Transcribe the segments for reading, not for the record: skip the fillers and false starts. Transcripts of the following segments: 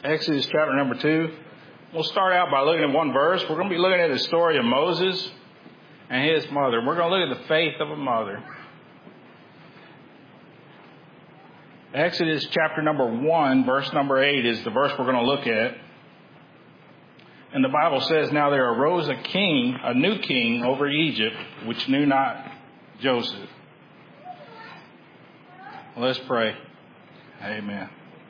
Exodus chapter number 2. We'll start out by looking at one verse. We're going to be looking at the story of Moses and his mother. We're going to look at the faith of a mother. Exodus chapter number 1, verse number 8 is the verse we're going to look at. And the Bible says, "Now there arose a new king over Egypt, which knew not Joseph." Let's pray. Amen.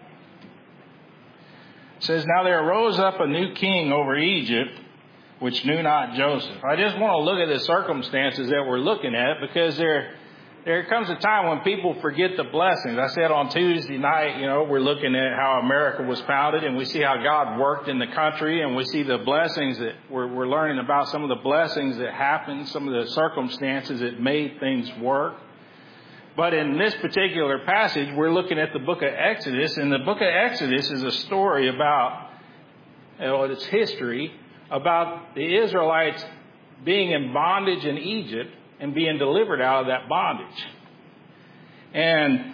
It says, "Now there arose up a new king over Egypt, which knew not Joseph." I just want to look at the circumstances that we're looking at, because there comes a time when people forget the blessings. I said on Tuesday night, we're looking at how America was founded, and we see how God worked in the country, and we see the blessings that we're learning about, some of the blessings that happened, some of the circumstances that made things work. But in this particular passage, we're looking at the book of Exodus, and the book of Exodus is a story about, its history, about the Israelites being in bondage in Egypt and being delivered out of that bondage. And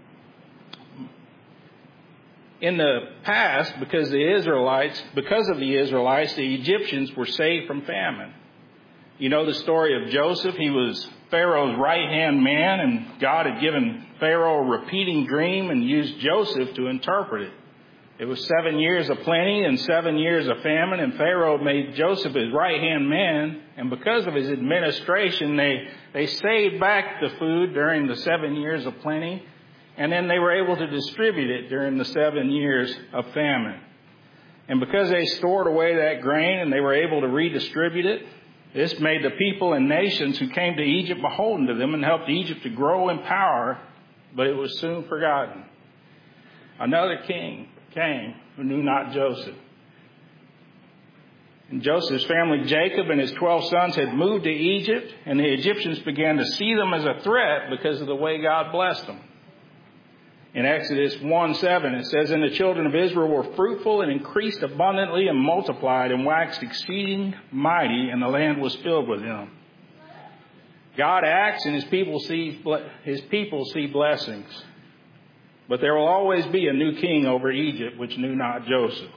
in the past, because of the Israelites, the Egyptians were saved from famine. You know the story of Joseph. He was Pharaoh's right-hand man, and God had given Pharaoh a repeating dream and used Joseph to interpret it. It was 7 years of plenty and 7 years of famine, and Pharaoh made Joseph his right-hand man, and because of his administration, they saved back the food during the 7 years of plenty, and then they were able to distribute it during the 7 years of famine. And because they stored away that grain and they were able to redistribute it, this made the people and nations who came to Egypt beholden to them and helped Egypt to grow in power, but it was soon forgotten. Another king came who knew not Joseph. And Joseph's family, Jacob and his 12 sons, had moved to Egypt, and the Egyptians began to see them as a threat because of the way God blessed them. In Exodus 1:7, it says, "And the children of Israel were fruitful and increased abundantly and multiplied and waxed exceeding mighty, and the land was filled with them." God acts and his people see blessings. But there will always be a new king over Egypt, which knew not Joseph.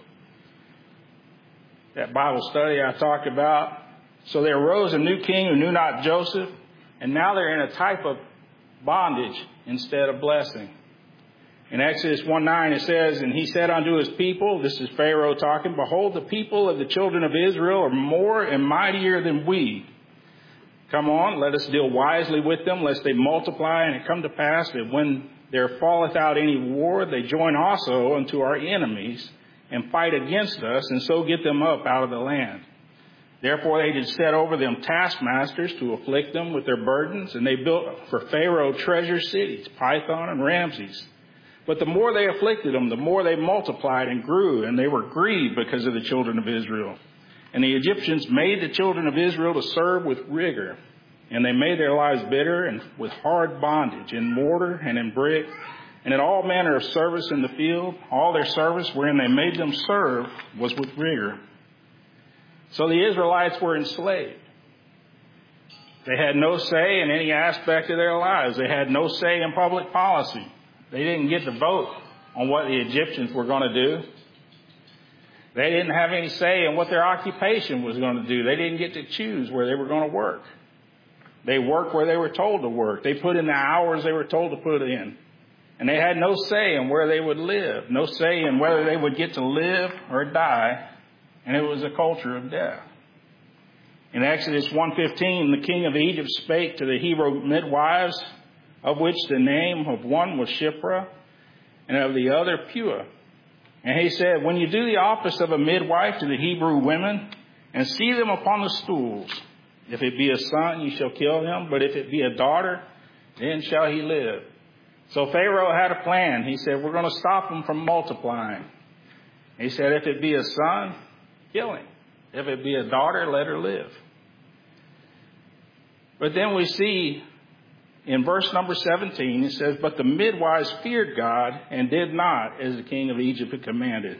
That Bible study I talked about. So there arose a new king who knew not Joseph, and now they're in a type of bondage instead of blessing. In Exodus 1:9 it says, "And he said unto his people," this is Pharaoh talking, "Behold, the people of the children of Israel are more and mightier than we. Come on, let us deal wisely with them, lest they multiply, and it come to pass that when there falleth out any war, they join also unto our enemies, and fight against us, and so get them up out of the land. Therefore they did set over them taskmasters to afflict them with their burdens, and they built for Pharaoh treasure cities, Pithom and Ramses. But the more they afflicted them, the more they multiplied and grew, and they were grieved because of the children of Israel. And the Egyptians made the children of Israel to serve with rigor, and they made their lives bitter and with hard bondage, in mortar and in brick, and in all manner of service in the field. All their service wherein they made them serve was with rigor." So the Israelites were enslaved. They had no say in any aspect of their lives. They had no say in public policy. They didn't get to vote on what the Egyptians were going to do. They didn't have any say in what their occupation was going to do. They didn't get to choose where they were going to work. They worked where they were told to work. They put in the hours they were told to put in. And they had no say in where they would live, no say in whether they would get to live or die. And it was a culture of death. In Exodus 1:15, the king of Egypt spake to the Hebrew midwives, of which the name of one was Shiphrah, and of the other Puah. And he said, "When you do the office of a midwife to the Hebrew women, and see them upon the stools, if it be a son, you shall kill him, but if it be a daughter, then shall he live." So Pharaoh had a plan. He said, "We're going to stop them from multiplying." He said, "If it be a son, kill him. If it be a daughter, let her live." But then we see in verse number 17, it says, "But the midwives feared God and did not as the king of Egypt had commanded,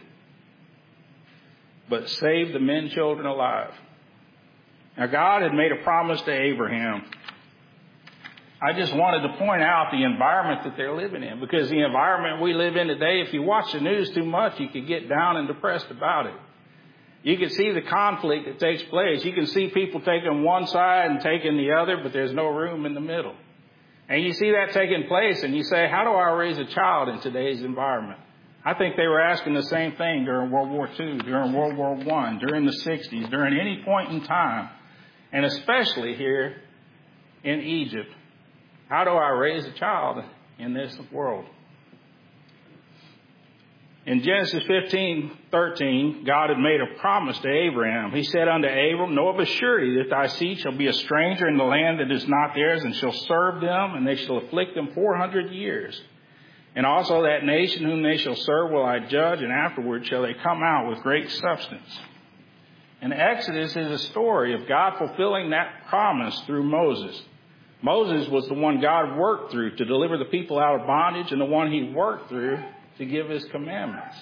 but saved the men children alive." Now God had made a promise to Abraham. I just wanted to point out the environment that they're living in, because the environment we live in today, if you watch the news too much, you could get down and depressed about it. You can see the conflict that takes place. You can see people taking one side and taking the other, but there's no room in the middle. And you see that taking place, and you say, how do I raise a child in today's environment? I think they were asking the same thing during World War II, during World War I, during the 60s, during any point in time, and especially here in Egypt. How do I raise a child in this world? In Genesis 15:13, God had made a promise to Abraham. He said unto Abram, know of a surety that thy seed shall be a stranger in the land that is not theirs, and shall serve them, and they shall afflict them 400 years. And also that nation whom they shall serve will I judge, and afterward shall they come out with great substance. And Exodus is a story of God fulfilling that promise through Moses. Moses was the one God worked through to deliver the people out of bondage, and the one he worked through to give his commandments.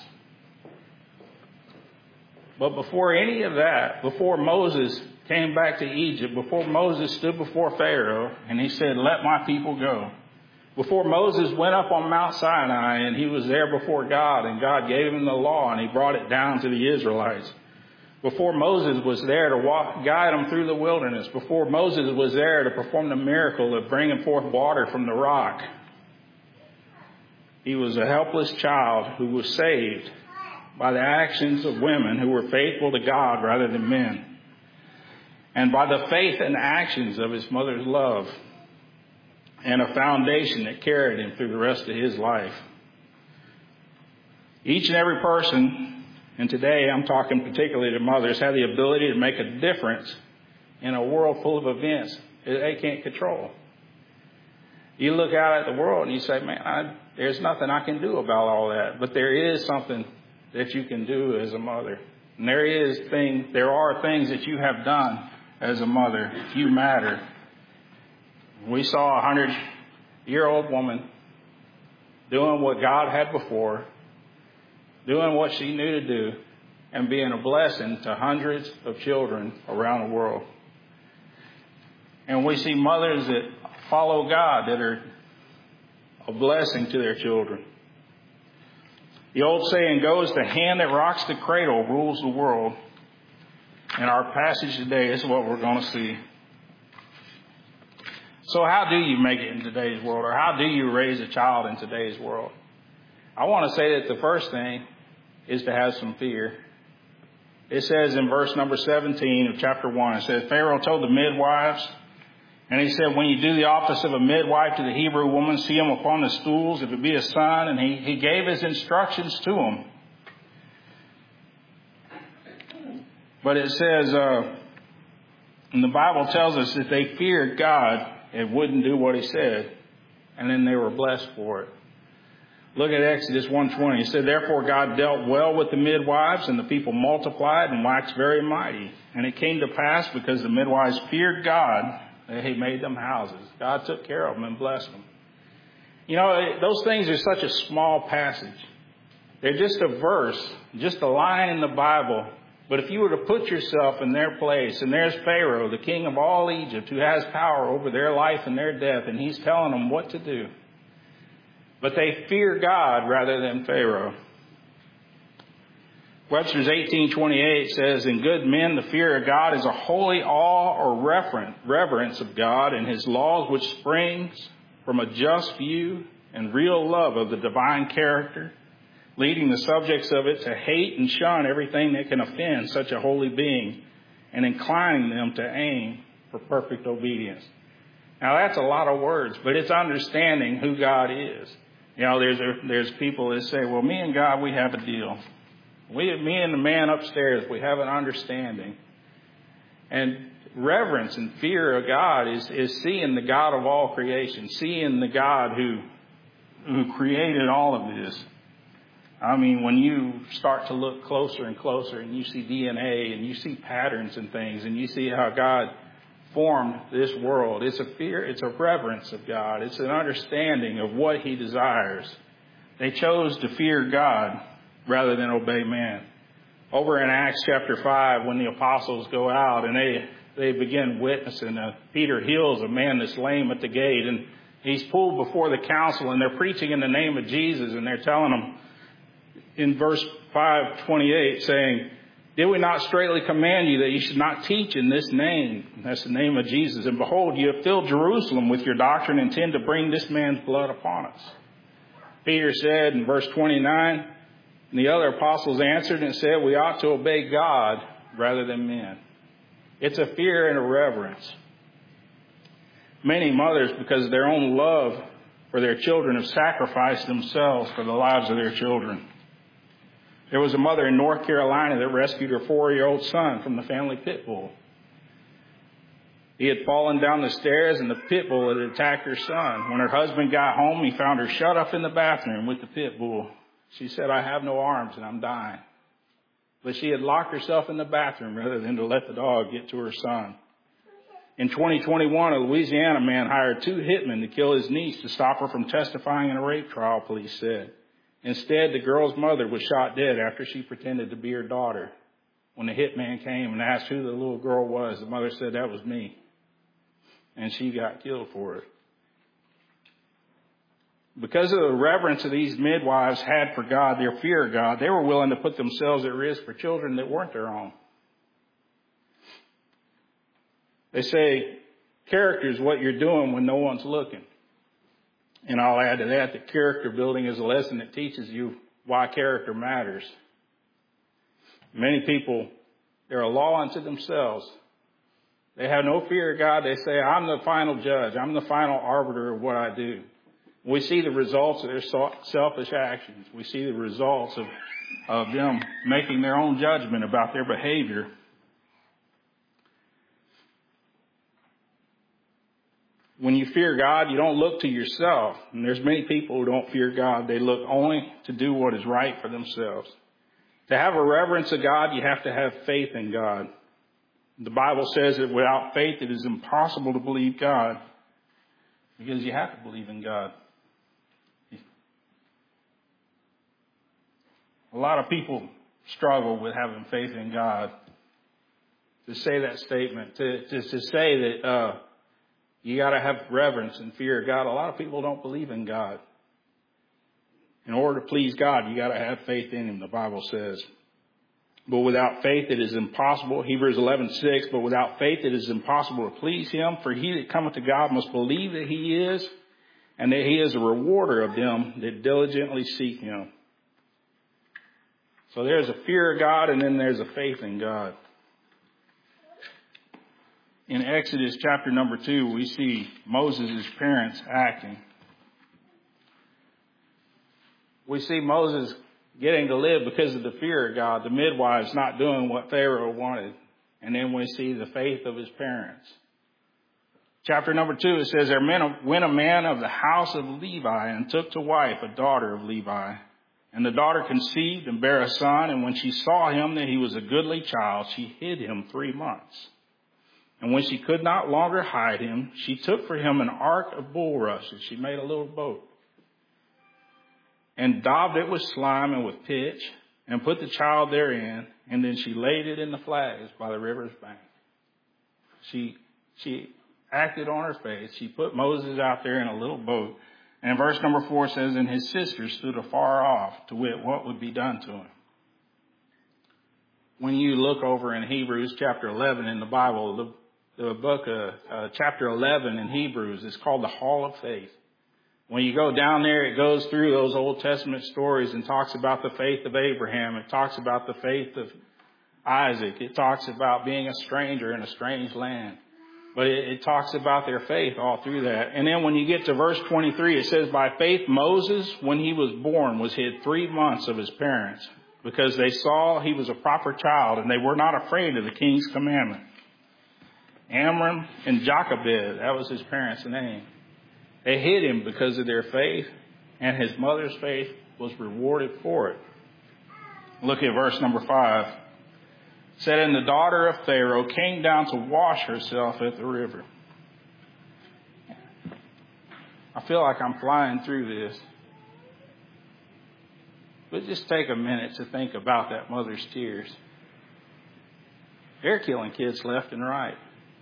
But before any of that, before Moses came back to Egypt, before Moses stood before Pharaoh and he said, let my people go, before Moses went up on Mount Sinai and he was there before God and God gave him the law and he brought it down to the Israelites, before Moses was there to guide them through the wilderness, before Moses was there to perform the miracle of bringing forth water from the rock, he was a helpless child who was saved by the actions of women who were faithful to God rather than men, and by the faith and actions of his mother's love, and a foundation that carried him through the rest of his life. Each and every person, and today I'm talking particularly to mothers, have the ability to make a difference in a world full of events that they can't control. You look out at the world and you say, man, there's nothing I can do about all that. But there is something that you can do as a mother. And there are things that you have done as a mother. You matter. We saw a 100-year-old woman doing what God had before, doing what she knew to do, and being a blessing to hundreds of children around the world. And we see mothers that follow God that are a blessing to their children. The old saying goes, the hand that rocks the cradle rules the world. In our passage today, this is what we're going to see. So how do you make it in today's world, or how do you raise a child in today's world? I want to say that the first thing is to have some fear. It says in verse number 17 of chapter 1, it says, Pharaoh told the midwives, and he said, when you do the office of a midwife to the Hebrew woman, see him upon the stools, if it be a son. And he gave his instructions to him. But it says, and the Bible tells us that they feared God and wouldn't do what he said. And then they were blessed for it. Look at Exodus 1:20. It said, therefore God dealt well with the midwives, and the people multiplied and waxed very mighty. And it came to pass, because the midwives feared God, that he made them houses. God took care of them and blessed them. You know, those things are such a small passage. They're just a verse, just a line in the Bible. But if you were to put yourself in their place, and there's Pharaoh, the king of all Egypt, who has power over their life and their death, and he's telling them what to do. But they fear God rather than Pharaoh. Webster's 18:28 says, in good men the fear of God is a holy awe or reverence of God and his laws, which springs from a just view and real love of the divine character, leading the subjects of it to hate and shun everything that can offend such a holy being, and inclining them to aim for perfect obedience. Now that's a lot of words, but it's understanding who God is. You know, there's people that say, well, me and God, we have a deal. Me and the man upstairs, we have an understanding. And reverence and fear of God is seeing the God of all creation, seeing the God who created all of this. I mean, when you start to look closer and closer and you see DNA and you see patterns and things and you see how God formed this world, it's a fear, it's a reverence of God. It's an understanding of what he desires. They chose to fear God rather than obey man. Over in Acts chapter 5, when the apostles go out and they begin witnessing. Peter heals a man that's lame at the gate, and he's pulled before the council, and they're preaching in the name of Jesus, and they're telling him in verse 5:28, saying, "Did we not straightly command you that you should not teach in this name?" That's the name of Jesus. "And behold, you have filled Jerusalem with your doctrine and intend to bring this man's blood upon us." Peter said in verse 29, and the other apostles answered and said, "We ought to obey God rather than men." It's a fear and a reverence. Many mothers, because of their own love for their children, have sacrificed themselves for the lives of their children. There was a mother in North Carolina that rescued her 4-year-old son from the family pit bull. He had fallen down the stairs and the pit bull had attacked her son. When her husband got home, he found her shut up in the bathroom with the pit bull. She said, "I have no arms and I'm dying." But she had locked herself in the bathroom rather than to let the dog get to her son. In 2021, a Louisiana man hired 2 hitmen to kill his niece to stop her from testifying in a rape trial, police said. Instead, the girl's mother was shot dead after she pretended to be her daughter. When the hitman came and asked who the little girl was, the mother said, "That was me." And she got killed for it. Because of the reverence that these midwives had for God, their fear of God, they were willing to put themselves at risk for children that weren't their own. They say character is what you're doing when no one's looking. And I'll add to that character building is a lesson that teaches you why character matters. Many people, they're a law unto themselves. They have no fear of God. They say, "I'm the final judge. I'm the final arbiter of what I do." We see the results of their selfish actions. We see the results of them making their own judgment about their behavior. When you fear God, you don't look to yourself. And there's many people who don't fear God. They look only to do what is right for themselves. To have a reverence of God, you have to have faith in God. The Bible says that without faith, it is impossible to believe God, because you have to believe in God. A lot of people struggle with having faith in God. To say that statement, to say that you got to have reverence and fear of God. A lot of people don't believe in God. In order to please God, you got to have faith in Him, the Bible says. But without faith, it is impossible. Hebrews 11:6. But without faith, it is impossible to please Him. For he that cometh to God must believe that He is, and that He is a rewarder of them that diligently seek Him. So there's a fear of God, and then there's a faith in God. In Exodus chapter number 2, we see Moses' parents acting. We see Moses getting to live because of the fear of God, the midwives not doing what Pharaoh wanted. And then we see the faith of his parents. Chapter number 2, it says, "There went a man of the house of Levi and took to wife a daughter of Levi. And the daughter conceived and bare a son. And when she saw him that he was a goodly child, she hid him 3 months. And when she could not longer hide him, she took for him an ark of bulrushes." She made a little boat. "And daubed it with slime and with pitch, and put the child therein. And then she laid it in the flags by the river's bank." She acted on her faith. She put Moses out there in a little boat. And verse number 4 says, "And his sisters stood afar off to wit what would be done to him." When you look over in Hebrews chapter 11 in the Bible, the book of chapter 11 in Hebrews is called the Hall of Faith. When you go down there, it goes through those Old Testament stories and talks about the faith of Abraham. It talks about the faith of Isaac. It talks about being a stranger in a strange land. But it talks about their faith all through that. And then when you get to verse 23, it says, "By faith Moses, when he was born, was hid 3 months of his parents, because they saw he was a proper child, and they were not afraid of the king's commandment." Amram and Jochebed, that was his parents' name. They hid him because of their faith, and his mother's faith was rewarded for it. Look at verse number 5. It said, "And the daughter of Pharaoh came down to wash herself at the river." I feel like I'm flying through this. But just take a minute to think about that mother's tears. They're killing kids left and right.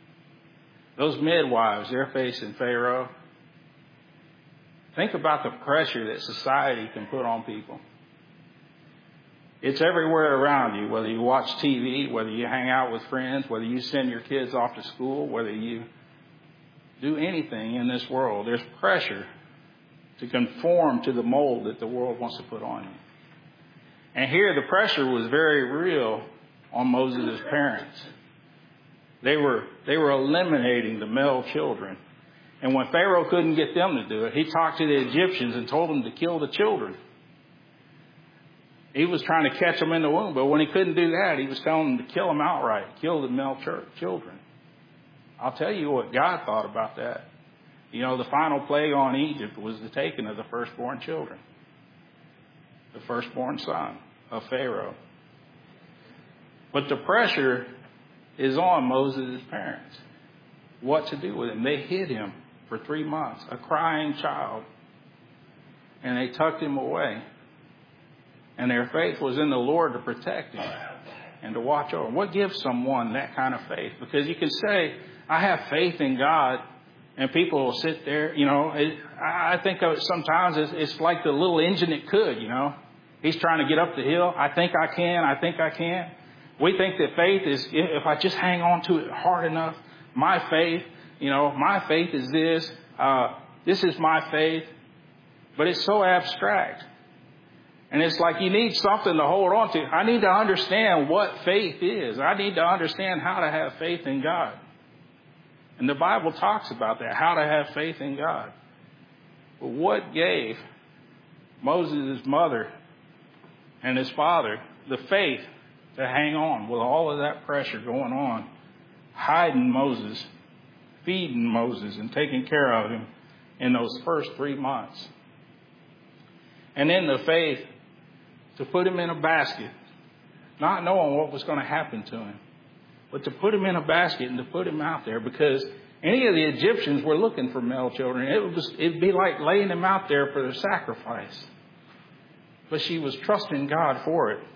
Those midwives, they're facing Pharaoh. Think about the pressure that society can put on people. It's everywhere around you, whether you watch TV, whether you hang out with friends, whether you send your kids off to school, whether you do anything in this world. There's pressure to conform to the mold that the world wants to put on you. And here the pressure was very real on Moses' parents. They were eliminating the male children. And when Pharaoh couldn't get them to do it, he talked to the Egyptians and told them to kill the children. He was trying to catch them in the womb, but when he couldn't do that, he was telling them to kill them outright, kill the male children. I'll tell you what God thought about that. You know, the final plague on Egypt was the taking of the firstborn children, the firstborn son of Pharaoh. But the pressure is on Moses' parents. What to do with him? They hid him for 3 months, a crying child, and they tucked him away. And their faith was in the Lord to protect him and to watch over him. What gives someone that kind of faith? Because you can say, I have faith in God, and people will sit there, you know. I think of it sometimes it's like the little engine that could, you know. He's trying to get up the hill. I think I can. We think that faith is, if I just hang on to it hard enough, my faith is this. This is my faith. But it's so abstract. And it's like you need something to hold on to. I need to understand what faith is. I need to understand how to have faith in God. And the Bible talks about that, how to have faith in God. But what gave Moses' mother and his father the faith to hang on with all of that pressure going on, hiding Moses, feeding Moses, and taking care of him in those first 3 months? And then the faith to put him in a basket, not knowing what was going to happen to him, but to put him in a basket and to put him out there, because any of the Egyptians were looking for male children. It'd be like laying them out there for their sacrifice. But she was trusting God for it.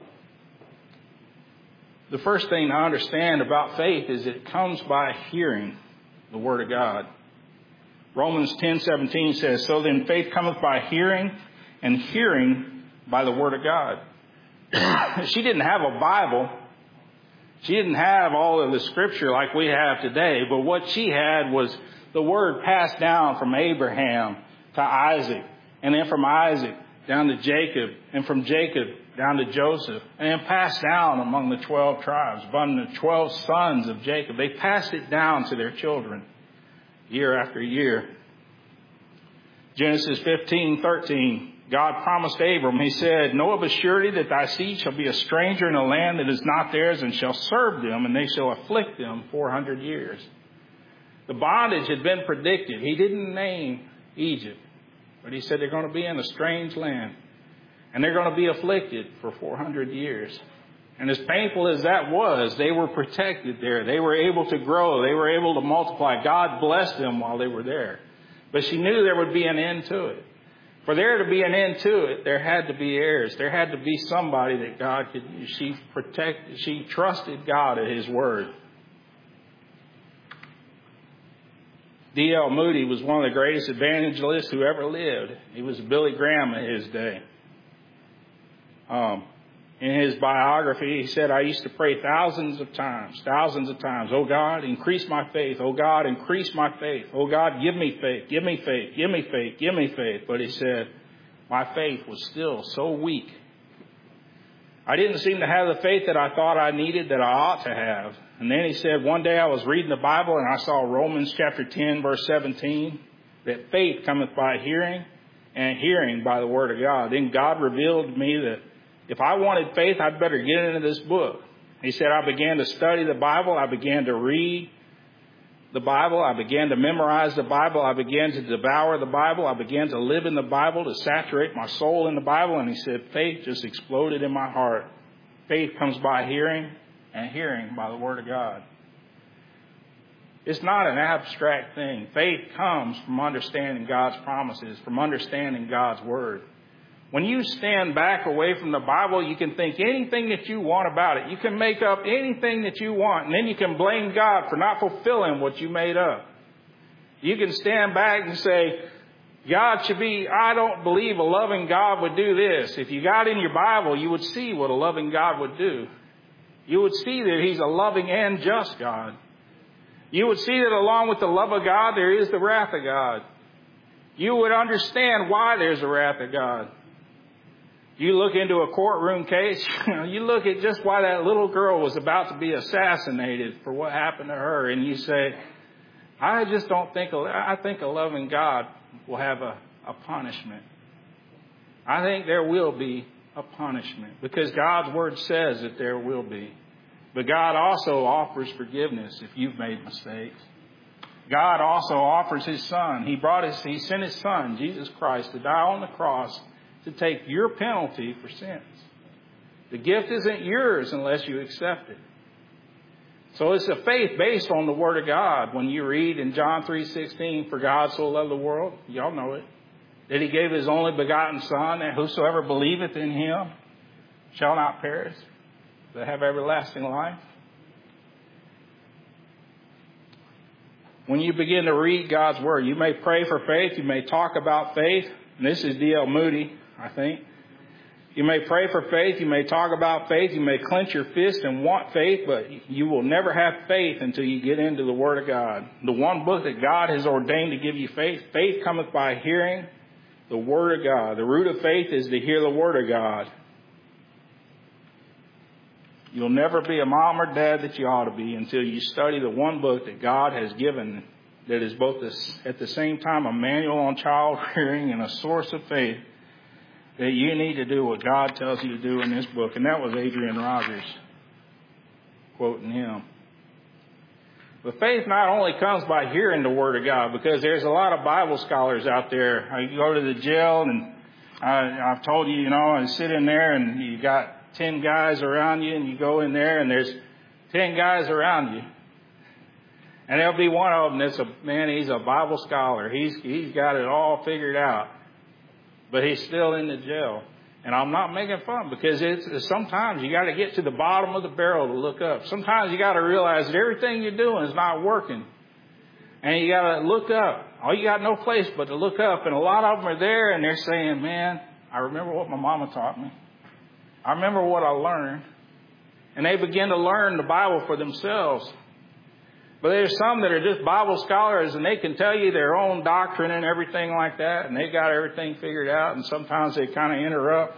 The first thing to understand about faith is it comes by hearing the Word of God. Romans 10:17 says, so then faith cometh by hearing, and hearing by the Word of God. She didn't have a Bible. She didn't have all of the Scripture like we have today, but what she had was the Word passed down from Abraham to Isaac, and then from Isaac down to Jacob, and from Jacob down to Joseph, and then passed down among the 12 tribes, among the 12 sons of Jacob. They passed it down to their children year after year. Genesis 15:13, God promised Abram, he said, know of a surety that thy seed shall be a stranger in a land that is not theirs, and shall serve them, and they shall afflict them 400 years. The bondage had been predicted. He didn't name Egypt, but he said they're going to be in a strange land, and they're going to be afflicted for 400 years. And as painful as that was, they were protected there. They were able to grow. They were able to multiply. God blessed them while they were there. But she knew there would be an end to it. For there to be an end to it, there had to be heirs. There had to be somebody that God could use. She trusted God at His word. D.L. Moody was one of the greatest evangelists who ever lived. He was Billy Graham in his day. In his biography, he said, I used to pray thousands of times. Oh God, increase my faith. Oh God, increase my faith. Oh God, give me faith, give me faith, give me faith, give me faith. But he said, my faith was still so weak. I didn't seem to have the faith that I thought I needed, that I ought to have. And then he said, one day I was reading the Bible and I saw Romans chapter 10, verse 17, that faith cometh by hearing, and hearing by the word of God. Then God revealed to me that if I wanted faith, I'd better get into this book. He said, I began to study the Bible. I began to read the Bible. I began to memorize the Bible. I began to devour the Bible. I began to live in the Bible, to saturate my soul in the Bible. And he said, faith just exploded in my heart. Faith comes by hearing, and hearing by the Word of God. It's not an abstract thing. Faith comes from understanding God's promises, from understanding God's Word. When you stand back away from the Bible, you can think anything that you want about it. You can make up anything that you want, and then you can blame God for not fulfilling what you made up. You can stand back and say, I don't believe a loving God would do this. If you got in your Bible, you would see what a loving God would do. You would see that He's a loving and just God. You would see that along with the love of God, there is the wrath of God. You would understand why there's a wrath of God. You look into a courtroom case, you look at just why that little girl was about to be assassinated for what happened to her, and you say, I think a loving God will have a punishment. I think there will be a punishment because God's Word says that there will be. But God also offers forgiveness if you've made mistakes. God also offers His Son. He sent His Son, Jesus Christ, to die on the cross to take your penalty for sins. The gift isn't yours unless you accept it. So it's a faith based on the Word of God. When you read in John 3:16, for God so loved the world, y'all know it, that He gave His only begotten Son, that whosoever believeth in Him shall not perish, but have everlasting life. When you begin to read God's Word, you may pray for faith, you may talk about faith. And this is D.L. Moody, I think. You may pray for faith, you may talk about faith, you may clench your fist and want faith, but you will never have faith until you get into the Word of God. The one book that God has ordained to give you faith, faith cometh by hearing the Word of God. The root of faith is to hear the Word of God. You'll never be a mom or dad that you ought to be until you study the one book that God has given that is both at the same time a manual on child rearing and a source of faith, that you need to do what God tells you to do in this book. And that was Adrian Rogers, quoting him. But faith not only comes by hearing the Word of God, because there's a lot of Bible scholars out there. You go to the jail, and I've told you, and sit in there, and you got 10 guys around you, and you go in there, and there's 10 guys around you. And there'll be one of them that's he's a Bible scholar. He's got it all figured out. But he's still in the jail. And I'm not making fun, because sometimes you got to get to the bottom of the barrel to look up. Sometimes you got to realize that everything you're doing is not working. And you got to look up. You got no place but to look up. And a lot of them are there, and they're saying, man, I remember what my mama taught me. I remember what I learned. And they begin to learn the Bible for themselves. But there's some that are just Bible scholars, and they can tell you their own doctrine and everything like that, and they got everything figured out, and sometimes they kind of interrupt.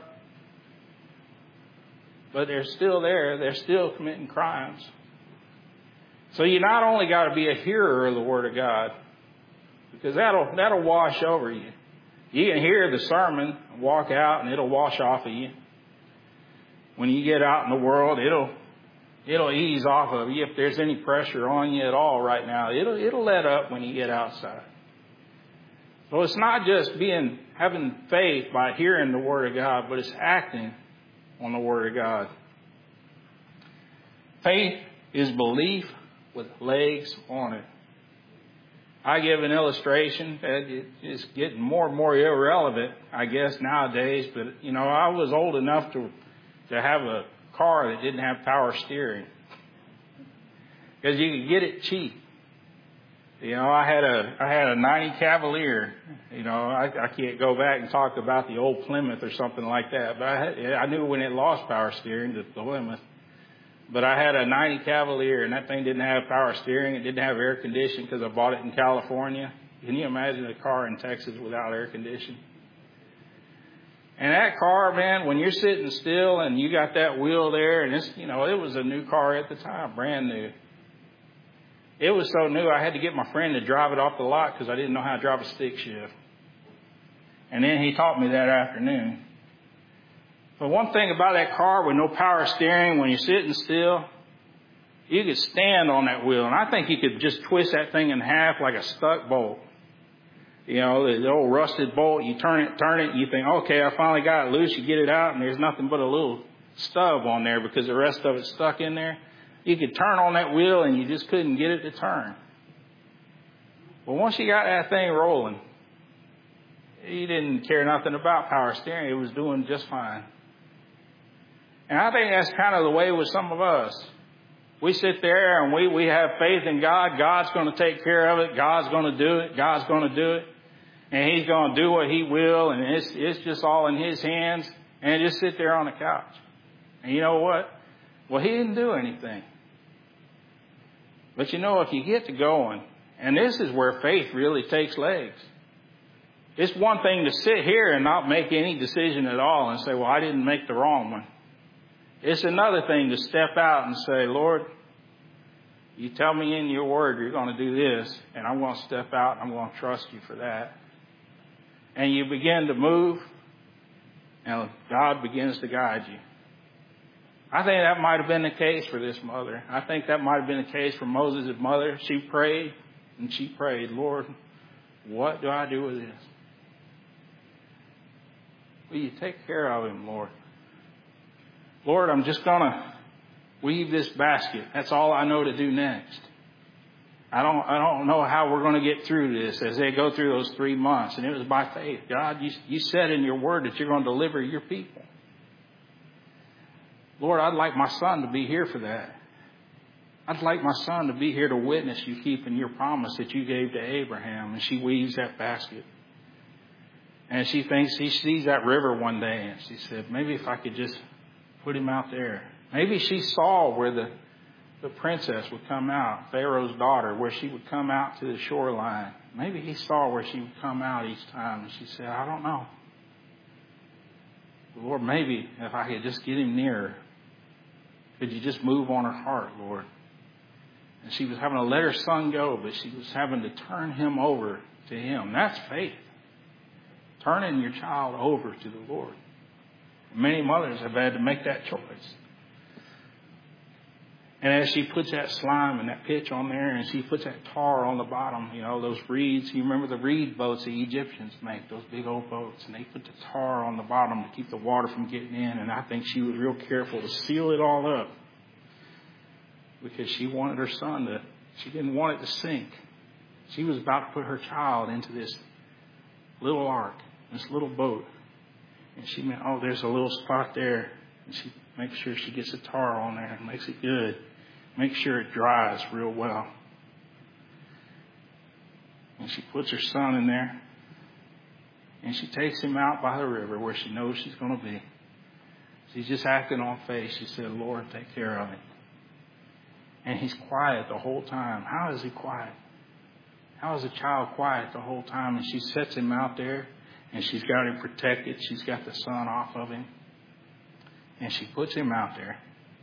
But they're still there. They're still committing crimes. So you not only got to be a hearer of the Word of God, because that'll wash over you. You can hear the sermon, walk out, and it'll wash off of you. When you get out in the world, it'll ease off of you. If there's any pressure on you at all right now, it'll let up when you get outside. So it's not just having faith by hearing the Word of God, but it's acting on the Word of God. Faith is belief with legs on it. I give an illustration that is getting more and more irrelevant, I guess, nowadays. But, I was old enough to have a car that didn't have power steering, because you could get it cheap. I had a 90 Cavalier. I can't go back and talk about the old Plymouth or something like that, but I knew when it lost power steering, the Plymouth. But I had a 90 Cavalier, and that thing didn't have power steering. It didn't have air conditioning because I bought it in California. Can you imagine a car in Texas without air conditioning? And that car, man, when you're sitting still and you got that wheel there, and it was a new car at the time, brand new. It was so new, I had to get my friend to drive it off the lot because I didn't know how to drive a stick shift. And then he taught me that afternoon. But one thing about that car with no power steering, when you're sitting still, you could stand on that wheel. And I think you could just twist that thing in half like a stuck bolt. The old rusted bolt, you turn it, you think, okay, I finally got it loose. You get it out, and there's nothing but a little stub on there because the rest of it's stuck in there. You could turn on that wheel, and you just couldn't get it to turn. But once you got that thing rolling, he didn't care nothing about power steering. He was doing just fine. And I think that's kind of the way with some of us. We sit there and we have faith in God. God's going to take care of it. God's going to do it. God's going to do it. And He's going to do what He will. And it's just all in His hands. And just sit there on the couch. And you know what? Well, He didn't do anything. But you know, if you get to going, and this is where faith really takes legs. It's one thing to sit here and not make any decision at all and say, well, I didn't make the wrong one. It's another thing to step out and say, Lord, you tell me in your word you're going to do this, and I'm going to step out and I'm going to trust you for that. And you begin to move, and God begins to guide you. I think that might have been the case for this mother. I think that might have been the case for Moses' mother. She prayed, and she prayed, Lord, what do I do with this? Will you take care of him, Lord? Lord, I'm just going to weave this basket. That's all I know to do next. I don't know how we're going to get through this as they go through those 3 months. And it was by faith. God, you said in your word that you're going to deliver your people. Lord, I'd like my son to be here for that. I'd like my son to be here to witness you keeping your promise that you gave to Abraham. And she weaves that basket. And she thinks he sees that river one day. And she said, maybe if I could just put him out there. Maybe she saw where the princess would come out, Pharaoh's daughter, where she would come out to the shoreline. Maybe he saw where she would come out each time. And she said, I don't know. Lord, maybe if I could just get him nearer, could you just move on her heart, Lord? And she was having to let her son go, but she was having to turn him over to him. That's faith. Turning your child over to the Lord. Many mothers have had to make that choice. And as she puts that slime and that pitch on there, and she puts that tar on the bottom, you know, those reeds. You remember the reed boats the Egyptians make, those big old boats. And they put the tar on the bottom to keep the water from getting in. And I think she was real careful to seal it all up. Because she wanted her son she didn't want it to sink. She was about to put her child into this little ark, this little boat. And she went, oh, there's a little spot there. And she makes sure she gets the tar on there and makes it good. Make sure it dries real well. And she puts her son in there. And she takes him out by the river where she knows she's going to be. She's just acting on faith. She said, Lord, take care of him. And he's quiet the whole time. How is he quiet? How is a child quiet the whole time? And she sets him out there. And she's got him protected. She's got the sun off of him. And she puts him out there.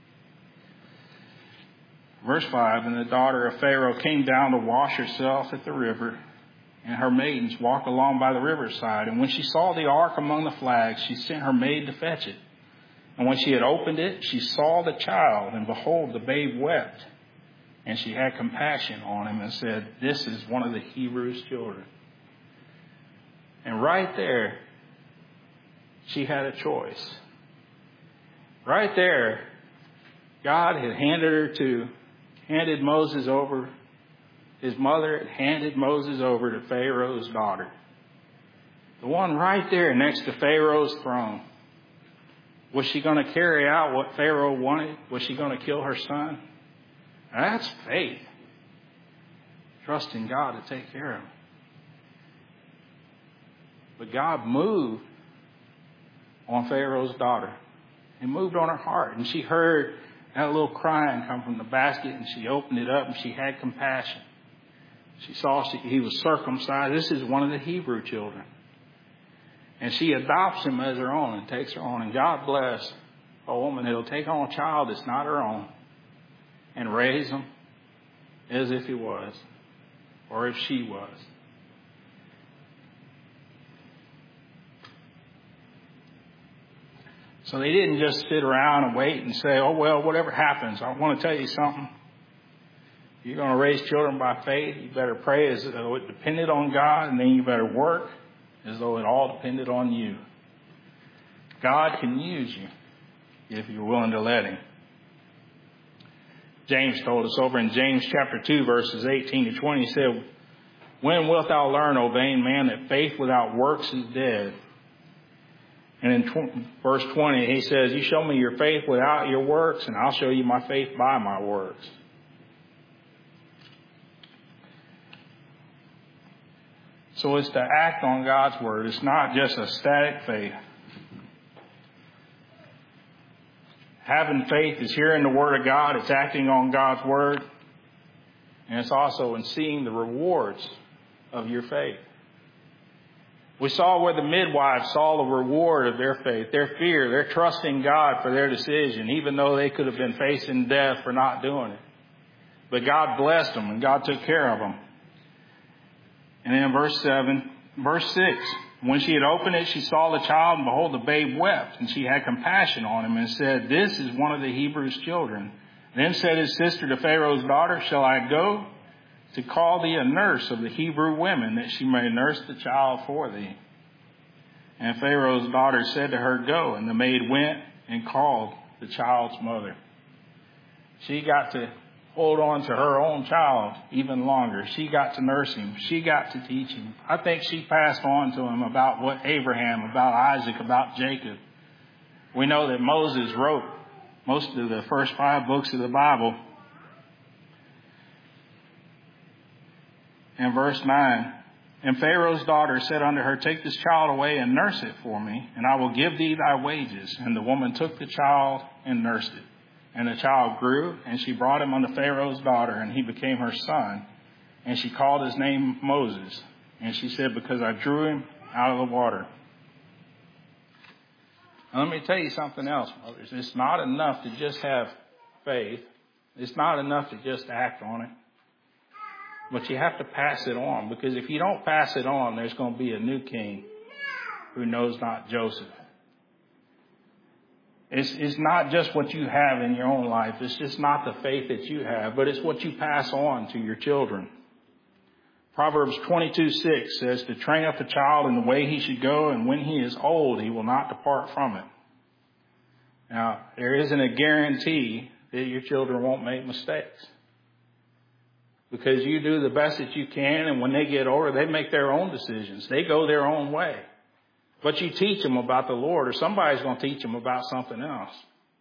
Verse 5, and the daughter of Pharaoh came down to wash herself at the river, and her maidens walked along by the riverside. And when she saw the ark among the flags, she sent her maid to fetch it. And when she had opened it, she saw the child, and behold, the babe wept. And she had compassion on him and said, this is one of the Hebrews' children. And right there, she had a choice. Right there, God had handed Moses over. His mother had handed Moses over to Pharaoh's daughter. The one right there next to Pharaoh's throne. Was she going to carry out what Pharaoh wanted? Was she going to kill her son? That's faith. Trusting God to take care of him. But God moved on Pharaoh's daughter. He moved on her heart. And she heard that little crying come from the basket. And she opened it up and she had compassion. She saw he was circumcised. This is one of the Hebrew children. And she adopts him as her own and takes her on. And God bless a woman that'll take on a child that's not her own and raise him as if he was or if she was. So they didn't just sit around and wait and say, oh, well, whatever happens. I want to tell you something. You're going to raise children by faith. You better pray as though it depended on God, and then you better work as though it all depended on you. God can use you if you're willing to let him. James told us over in James chapter 2, verses 18 to 20, he said, When wilt thou learn, O vain man, that faith without works is dead? And in verse 20, he says, you show me your faith without your works, and I'll show you my faith by my works. So it's to act on God's word. It's not just a static faith. Having faith is hearing the word of God. It's acting on God's word. And it's also in seeing the rewards of your faith. We saw where the midwives saw the reward of their faith, their fear, their trusting God for their decision, even though they could have been facing death for not doing it. But God blessed them and God took care of them. And then verse 6, when she had opened it, she saw the child, and behold, the babe wept, and she had compassion on him and said, this is one of the Hebrews' children. Then said his sister to Pharaoh's daughter, shall I go to call thee a nurse of the Hebrew women, that she may nurse the child for thee? And Pharaoh's daughter said to her, go. And the maid went and called the child's mother. She got to hold on to her own child even longer. She got to nurse him. She got to teach him. I think she passed on to him about what Abraham, about Isaac, about Jacob. We know that Moses wrote most of the first 5 books of the Bible. In verse 9, and Pharaoh's daughter said unto her, take this child away and nurse it for me, and I will give thee thy wages. And the woman took the child and nursed it. And the child grew, and she brought him unto Pharaoh's daughter, and he became her son. And she called his name Moses. And she said, because I drew him out of the water. Now, let me tell you something else, brothers. It's not enough to just have faith. It's not enough to just act on it. But you have to pass it on, because if you don't pass it on, there's going to be a new king who knows not Joseph. It's not just what you have in your own life. It's just not the faith that you have, but it's what you pass on to your children. Proverbs 22:6 says to train up a child in the way he should go, and when he is old, he will not depart from it. Now, there isn't a guarantee that your children won't make mistakes, because you do the best that you can, and when they get older, they make their own decisions. They go their own way. But you teach them about the Lord, or somebody's going to teach them about something else.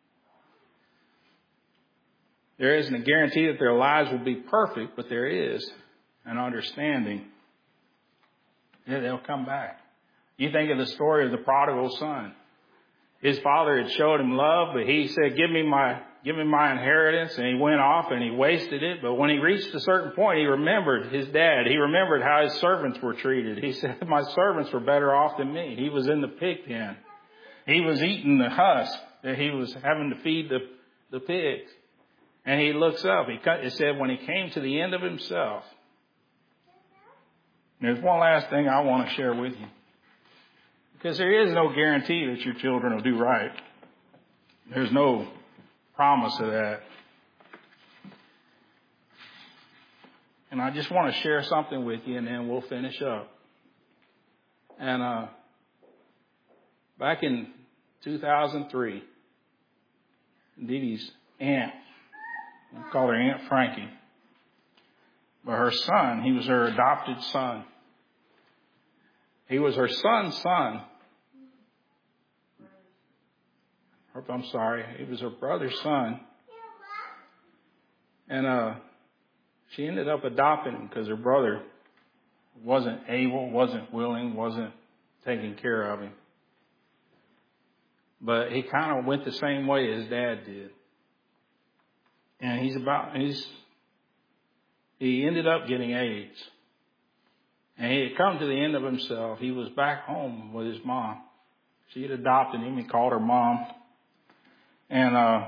There isn't a guarantee that their lives will be perfect, but there is an understanding that they'll come back. You think of the story of the prodigal son. His father had showed him love, but he said, give me my inheritance. And he went off and he wasted it. But when he reached a certain point, he remembered his dad. He remembered how his servants were treated. He said, my servants were better off than me. He was in the pig pen. He was eating the husk that he was having to feed the pigs. And he looks up. It said when he came to the end of himself. And there's one last thing I want to share with you. Because there is no guarantee that your children will do right. There's no promise of that. And I just want to share something with you, and then we'll finish up. And back in 2003, Dee Dee's aunt, we call her Aunt Frankie, but her son, he was her adopted son. He was her son's son. He was her brother's son. And she ended up adopting him because her brother wasn't able, wasn't willing, wasn't taking care of him. But he kind of went the same way his dad did. And he ended up getting AIDS. And he had come to the end of himself. He was back home with his mom. She had adopted him. He called her mom. And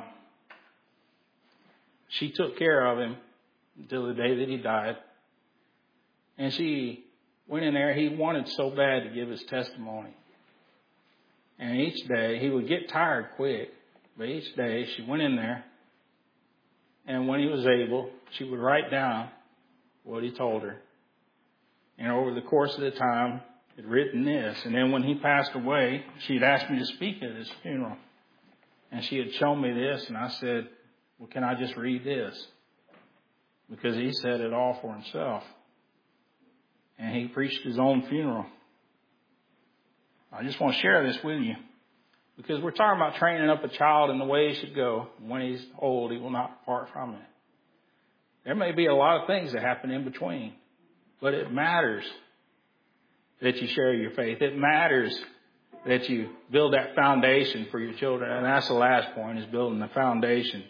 she took care of him until the day that he died. And she went in there. He wanted so bad to give his testimony. And each day, he would get tired quick. But each day, she went in there. And when he was able, she would write down what he told her. And over the course of the time, he'd written this. And then when he passed away, she'd asked me to speak at his funeral. And she had shown me this, and I said, well, can I just read this? Because he said it all for himself. and he preached his own funeral. I just want to share this with you because we're talking about training up a child in the way he should go. When he's old, he will not depart from it. There may be a lot of things that happen in between, but it matters that you share your faith. It matters that you build that foundation for your children. And that's the last point, is building the foundation.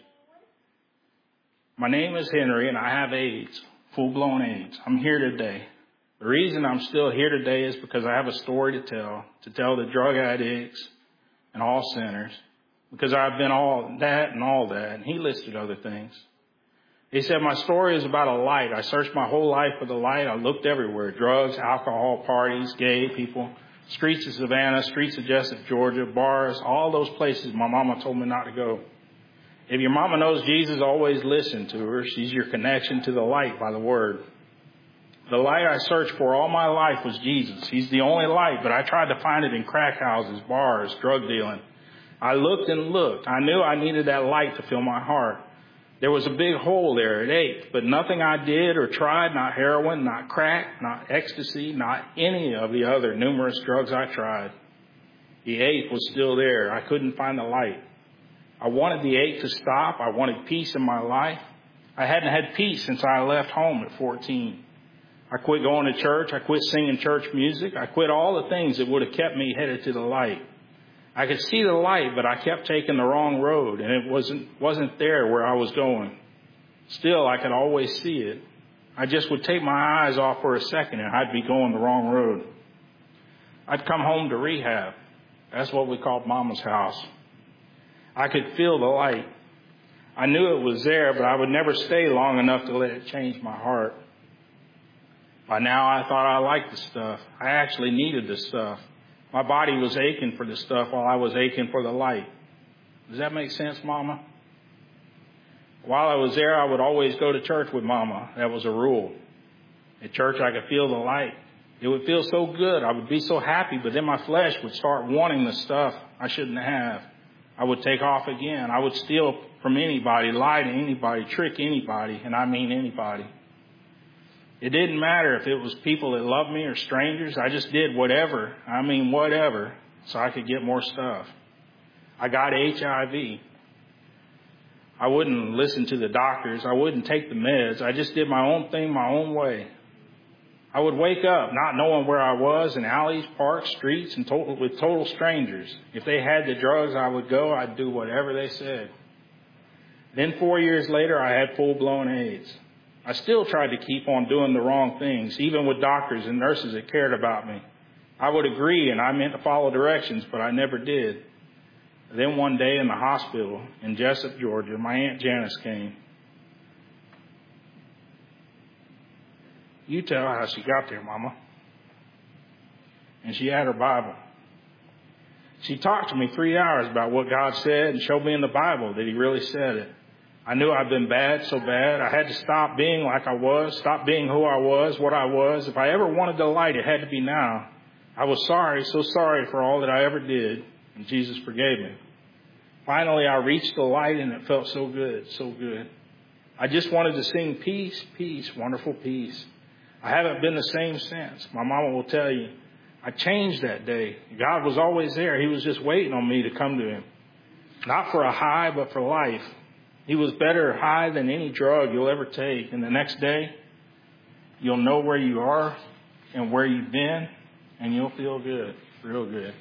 My name is Henry and I have AIDS, full-blown AIDS. I'm here today. The reason I'm still here today is because I have a story to tell the drug addicts and all sinners, because I've been all that and all that. And he listed other things. He said, my story is about a light. I searched my whole life for the light. I looked everywhere. Drugs, alcohol, parties, gay people, streets of Savannah, streets of Jessup, Georgia, bars, all those places my mama told me not to go. If your mama knows Jesus, always listen to her. She's your connection to the light by the word. The light I searched for all my life was Jesus. He's the only light, but I tried to find it in crack houses, bars, drug dealing. I looked and looked. I knew I needed that light to fill my heart. There was a big hole there. It ached, but nothing I did or tried, not heroin, not crack, not ecstasy, not any of the other numerous drugs I tried. The ache was still there. I couldn't find the light. I wanted the ache to stop. I wanted peace in my life. I hadn't had peace since I left home at 14. I quit going to church. I quit singing church music. I quit all the things that would have kept me headed to the light. I could see the light, but I kept taking the wrong road, and it wasn't there where I was going. Still, I could always see it. I just would take my eyes off for a second, and I'd be going the wrong road. I'd come home to rehab. That's what we called Mama's house. I could feel the light. I knew it was there, but I would never stay long enough to let it change my heart. By now, I thought I liked the stuff. I actually needed the stuff. My body was aching for the stuff while I was aching for the light. Does that make sense, Mama? While I was there, I would always go to church with Mama. That was a rule. At church, I could feel the light. It would feel so good. I would be so happy, but then my flesh would start wanting the stuff I shouldn't have. I would take off again. I would steal from anybody, lie to anybody, trick anybody, and I mean anybody. It didn't matter if it was people that loved me or strangers. I just did whatever, so I could get more stuff. I got HIV. I wouldn't listen to the doctors. I wouldn't take the meds. I just did my own thing my own way. I would wake up not knowing where I was in alleys, parks, streets, and with total strangers. If they had the drugs, I would go. I'd do whatever they said. Then 4 years later, I had full-blown AIDS. I still tried to keep on doing the wrong things, even with doctors and nurses that cared about me. I would agree, and I meant to follow directions, but I never did. Then one day in the hospital in Jessup, Georgia, my Aunt Janice came. You tell her how she got there, Mama. And she had her Bible. She talked to me 3 hours about what God said and showed me in the Bible that he really said it. I knew I'd been bad, so bad. I had to stop being like I was, stop being who I was, what I was. If I ever wanted the light, it had to be now. I was sorry, so sorry for all that I ever did, and Jesus forgave me. Finally, I reached the light, and it felt so good, so good. I just wanted to sing peace, peace, wonderful peace. I haven't been the same since. My mama will tell you. I changed that day. God was always there. He was just waiting on me to come to him. Not for a high, but for life. He was better high than any drug you'll ever take. And the next day, you'll know where you are and where you've been, and you'll feel good, real good.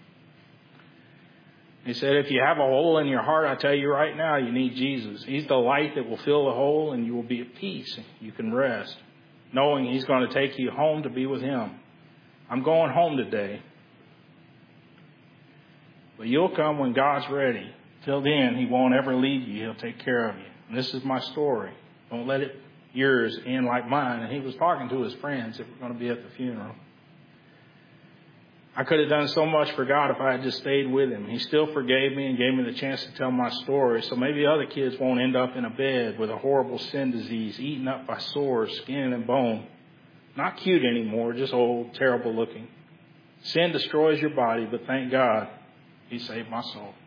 He said, if you have a hole in your heart, I tell you right now, you need Jesus. He's the light that will fill the hole, and you will be at peace. You can rest, knowing he's going to take you home to be with him. I'm going home today. But you'll come when God's ready. Till then, he won't ever leave you. He'll take care of you. And this is my story. Don't let yours end like mine. And he was talking to his friends that were going to be at the funeral. I could have done so much for God if I had just stayed with him. He still forgave me and gave me the chance to tell my story. So maybe other kids won't end up in a bed with a horrible sin disease, eaten up by sores, skin and bone. Not cute anymore, just old, terrible looking. Sin destroys your body, but thank God he saved my soul.